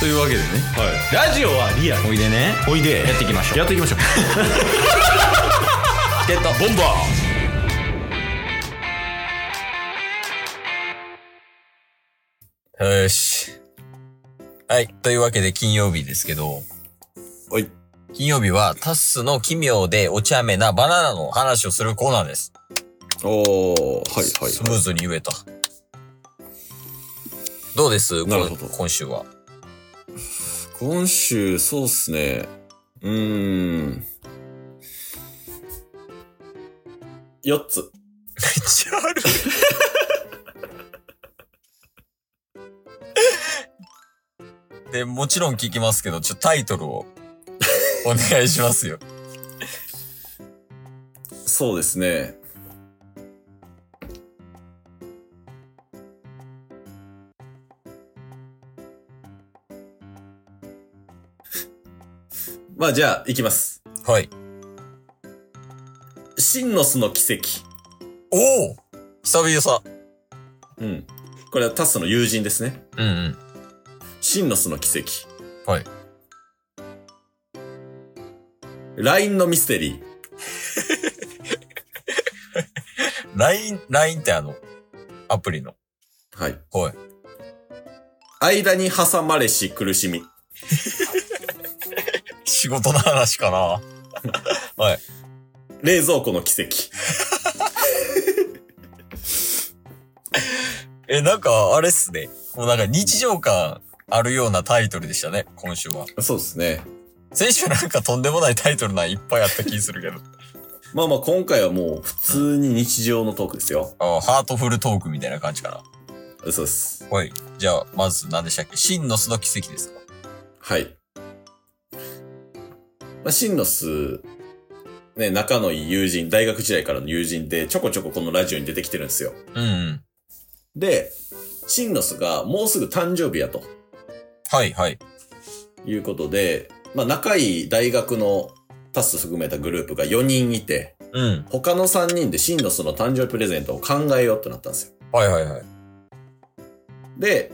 というわけでね、 ラジオはリアル。 おいでね、 おいで。 やっていきましょう。 やっていきましょう。 チケットボンバー。よし。はい。というわけで金曜日ですけど、 はい。 金曜日はタッスの奇妙でお茶目なバナナの話をするコーナーです。 おー、はいはい。 スムーズに言えた。どうですなるほど。 今週は。 今週、そうっすね。4つ。 めっちゃある。で、もちろん聞きますけど、タイトルをお願いしますよ。 そうですね。まあじゃあ、いきます。 はい。 シンノスの奇跡。 おお久々。 うん。これはタッスの友人ですね。 うんうん。 シンノスの奇跡。 はい。 LINE のミステリー。 LINE ってアプリの。 はい。 はい。 間に挟まれし苦しみ。 仕事の話かな。はい。 冷蔵庫の奇跡。 なんか、あれっすね。もうなんか日常感あるようなタイトルでしたね、今週は。 そうですね。 先週なんかとんでもないタイトルいっぱいあった気するけど。 まあまあ今回はもう普通に日常のトークですよ。 ハートフルトークみたいな感じかな。 そうです。 はい。じゃあ、まず何でしたっけ？シンノスの奇跡ですか？ はい。まあ、シンノス、ね、仲のいい友人、大学時代からの友人でちょこちょここのラジオに出てきてるんですよ。 うんうん。 で、シンノスがもうすぐ誕生日やと。 はいはい。 いうことで、まあ仲いい大学のタス含めたグループが4人いて、 うん。 他の3人でシンノスの誕生日プレゼントを考えようってなったんですよ。 はいはいはい。 で、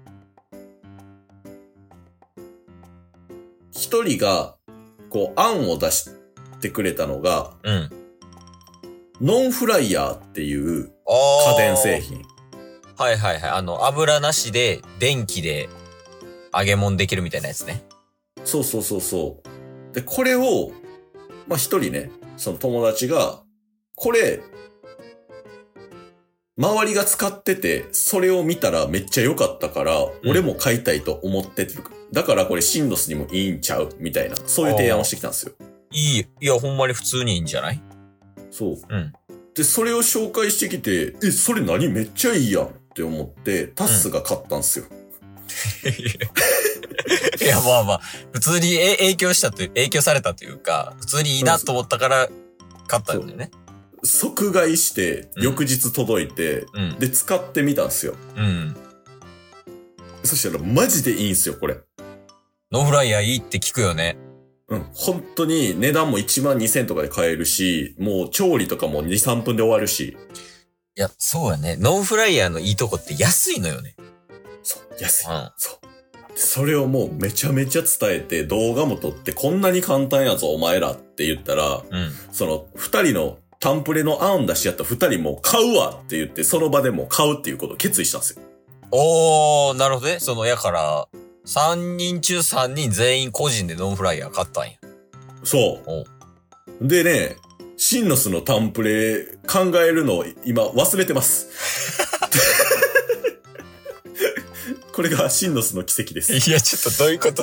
一人が、こう、案を出してくれたのが、 うん。 ノンフライヤーっていう家家電製品。 はいはいはい。油なしで、電気で揚げ物できるみたいなやつね。 そうそうそうそう。で、これを、まあ、一人ね、その友達が、これ、周りが使ってて、それを見たらめっちゃ良かったから、俺も買いたいと思ってる。だからこれシンノスにもいいんちゃうみたいな、そういう提案をしてきたんですよ。 いや、ほんまに普通にいいんじゃない？ そう。 うん。 で、それを紹介してきて、それ何めっちゃいいやんって思って、タスが買ったんですよ。 いや、まあまあ、普通に影響されたというか、普通にいいなと思ったから買ったんだよね。 即買いして、翌日届いて、 うん、 で、使ってみたんですよ。 うん。 そしたらマジでいいんすよ、これ。 ノンフライヤーいいって聞くよね。 うん。本当に値段も12,000とかで買えるし、もう調理とかも2、3分で終わるし。 いや、そうやね。ノンフライヤーのいいとこって安いのよね。 そう、安い。 うん。 そう。それをもうめちゃめちゃ伝えて動画も撮ってこんなに簡単やぞお前らって言ったら、 うん。 その二人のタンプレの案出し合った二人も買うわって言ってその場でも買うっていうことを決意したんですよ。 おー、なるほどね。やから、3人中3人全員個人でノンフライヤー買ったんや。 そう。でね、シンノスのタンプレ考えるのを今忘れてます。これがシンノスの奇跡です。 いや、ちょっとどういうこと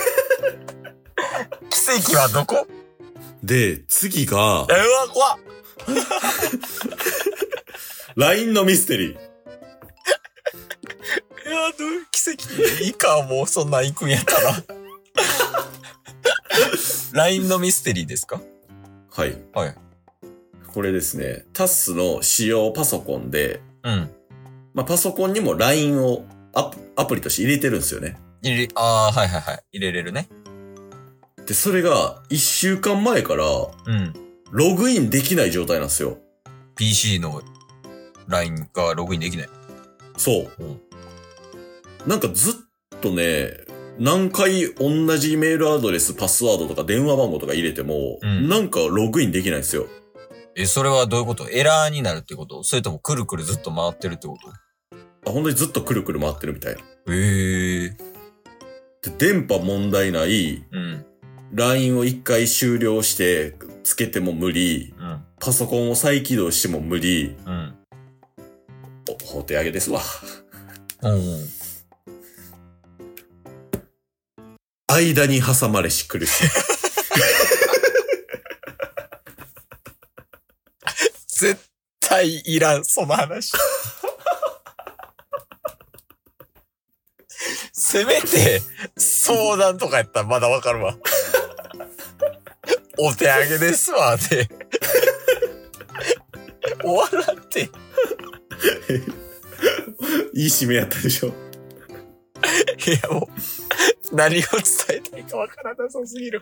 奇跡はどこ？ で、次が、 うわ、怖っ LINE のミステリー。 いや、どういう奇跡でいいか、もうそんなん行くんやったら。LINE のミステリーですか？ はい。 はい。 これですね、タスの使用パソコンで、 うん。 まあ、パソコンにも LINE をアプリとして入れてるんですよね。 はいはいはい。入れれるね。 で、それが1週間前から、 うん。 ログインできない状態なんですよ。 PC の LINE がログインできない。 そう。 うん。 なんかずっとね、 何回同じメールアドレス、パスワードとか電話番号とか入れても、なんかログインできないんですよ。 それはどういうこと？エラーになるってこと？それともくるくるずっと回ってるってこと？ 本当にずっとくるくる回ってるみたいな。 で、 電波問題ない、 うん。 LINE を一回終了してつけても無理、 うん。 パソコンを再起動しても無理、 うん。 お手上げですわ。 うん。 間に挟まれし苦しい。 絶対いらん、その話。せめて、相談とかやったらまだわかるわ。お手上げですわ、って。終わらんて。 いい締めやったでしょ。 いや、もう、何を伝えたいかわからなさすぎる。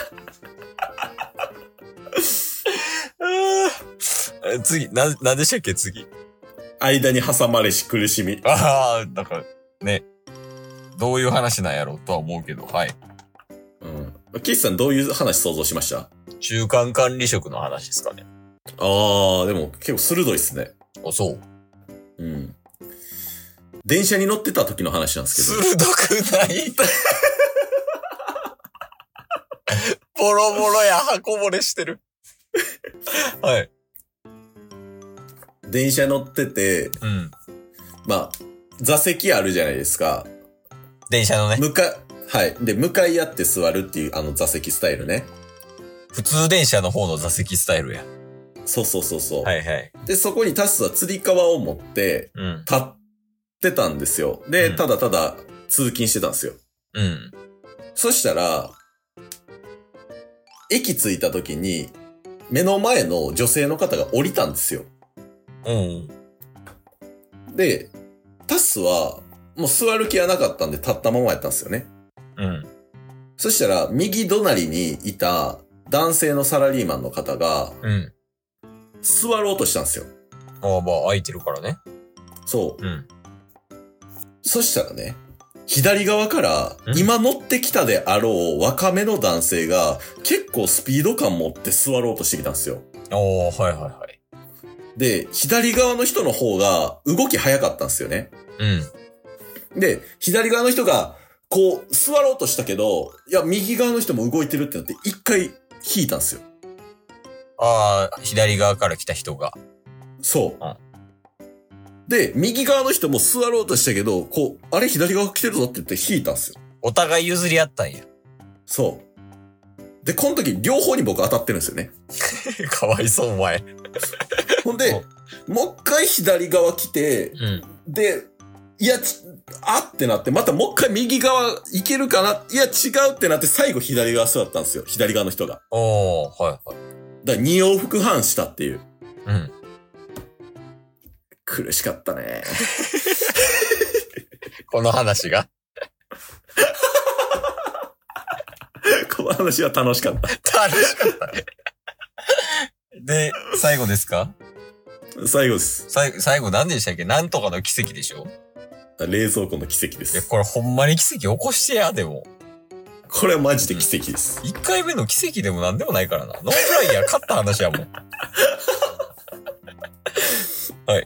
次、なんでしたっけ、次。 間に挟まれし苦しみ。 ああ、だから、ね。どういう話なんやろうとは思うけど、はい。 うん。岸さんどういう話想像しました？ 中間管理職の話ですかね。 ああ、でも結構鋭いっすね。 あ、そう。 うん。電車に乗ってた時の話なんですけど。 鋭くないボロボロや、箱漏れしてる。はい。 電車乗ってて、 うん。 まあ、座席あるじゃないですか。 電車のね。 はい。で、向かい合って座るっていう座席スタイルね。 普通電車の方の座席スタイルや。 そうそうそうそう。 はいはい。 で、そこにタスは吊り革を持って、立ってたんですよ。で、ただただ通勤してたんですよ。 うん。 そしたら、駅着いた時に、目の前の女性の方が降りたんですよ。 うん。 で、タスは、もう座る気はなかったんで立ったままやったんですよね。 うん。 そしたら、右隣にいた男性のサラリーマンの方が、 うん。 座ろうとしたんですよ。 ああ、まあ、空いてるからね。 そう。 うん。 そしたらね、左側から今乗ってきたであろう若めの男性が結構スピード感持って座ろうとしてきたんですよ。 おー、はいはいはい。 で、左側の人の方が動き早かったんですよね。 うん。 で、左側の人がこう座ろうとしたけど、いや、右側の人も動いてるってなって一回引いたんですよ。 ああ、左側から来た人が。 そう。 うん。 で、右側の人も座ろうとしたけど、こう、あれ左側来てるぞって言って引いたんですよ。 お互い譲り合ったんや。 そう。で、この時両方に僕当たってるんですよね。 かわいそう、お前。 ほんで、もう一回左側来て、 うん。 で、いや、あってなって、またもう一回右側行けるかな、いや、違うってなって、最後左側座ったんですよ。左側の人が。 おー、はいはい。 だから2往復半したっていう。 うん。 苦しかったね。 この話がこの話は楽しかった。 楽しかったね。で、最後ですか？ 最後です。 最後何でしたっけ？なんとかの奇跡でしょ？ 冷蔵庫の奇跡でいや、 す。 これほんまに奇跡起こしてや、でも。 これはマジで奇跡です。 1回目の奇跡でもなんでもないからな。ノンフライヤー勝った話やもん。はい。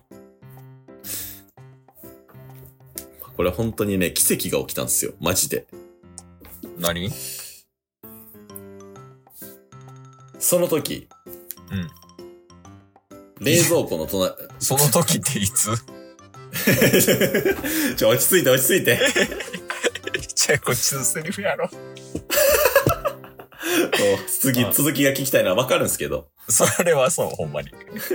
これ本当にね、奇跡が起きたんですよ。マジで。 何？ その時。 うん。 冷蔵庫の隣。 その時っていつ？ 落ち着いて落ち着いて。 じゃあこっちのセリフやろ。 続きが聞きたいのはわかるんですけど。 それはそう、ほんまに。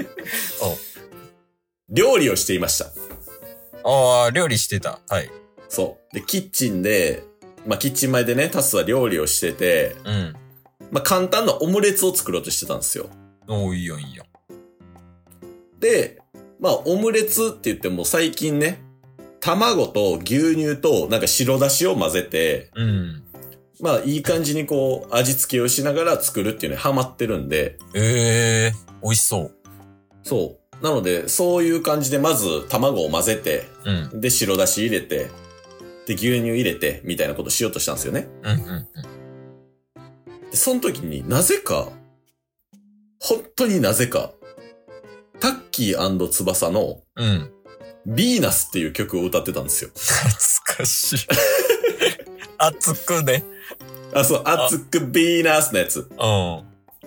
料理をしていました。 ああ、料理してた。はい。 そう。で、キッチンで、キッチン前でね、タスは料理をしてて、 うん。 簡単なオムレツを作ろうとしてたんですよ。 おー、いいよいいよ。 で、オムレツって言っても最近ね、卵と牛乳となんか白だしを混ぜて、 うん。 いい感じにこう、味付けをしながら作るっていうのにハマってるんで。 美味しそう。 そう。なので、そういう感じでまず卵を混ぜて、 うん。 で、白だし入れて、 で、牛乳入れて、みたいなことしようとしたんですよね。 うんうんで、その時になぜか、本当になぜか、タッキー翼のうん。うん。 ヴィーナスっていう曲を歌ってたんですよ。 懐かしい。熱くね。 あ、そう、熱くヴィーナスのやつ。 うん。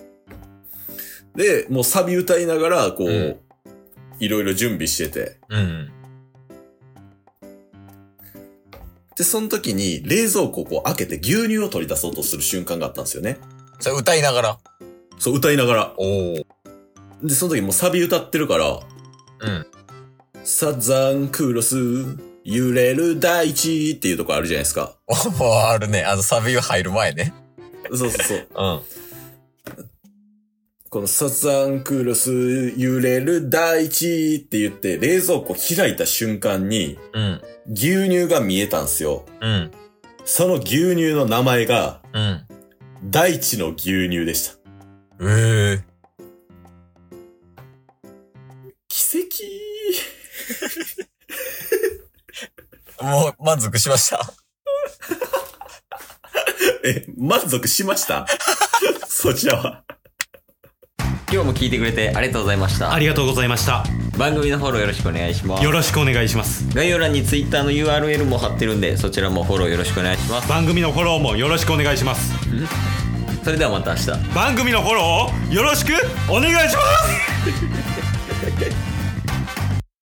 で、もうサビ歌いながら、こう、 うんいろいろ準備してて。 うん。 で、その時に冷蔵庫をこう開けて牛乳を取り出そうとする瞬間があったんですよね。 それ歌いながら。 そう、歌いながら。 おー。 で、その時もうサビ歌ってるから、 うん。 サザンクロス、揺れる大地っていうとこあるじゃないですか。 あるね。サビが入る前ね。 そうそうそう。 うん。 このサザンクロス、揺れる大地って言って冷蔵庫開いた瞬間にうん。 牛乳が見えたんすよ。 うん。 その牛乳の名前がうん。 大地の牛乳でした。奇跡もう満足しました。 満足しましたそちらは。 今日も聞いてくれてありがとうございました。 ありがとうございました。 番組のフォローよろしくお願いします。 よろしくお願いします。 概要欄に Twitter の URL も貼ってるんで、そちらもフォローよろしくお願いします。 番組のフォローもよろしくお願いします。 それではまた明日。 番組のフォローをよろしくお願いします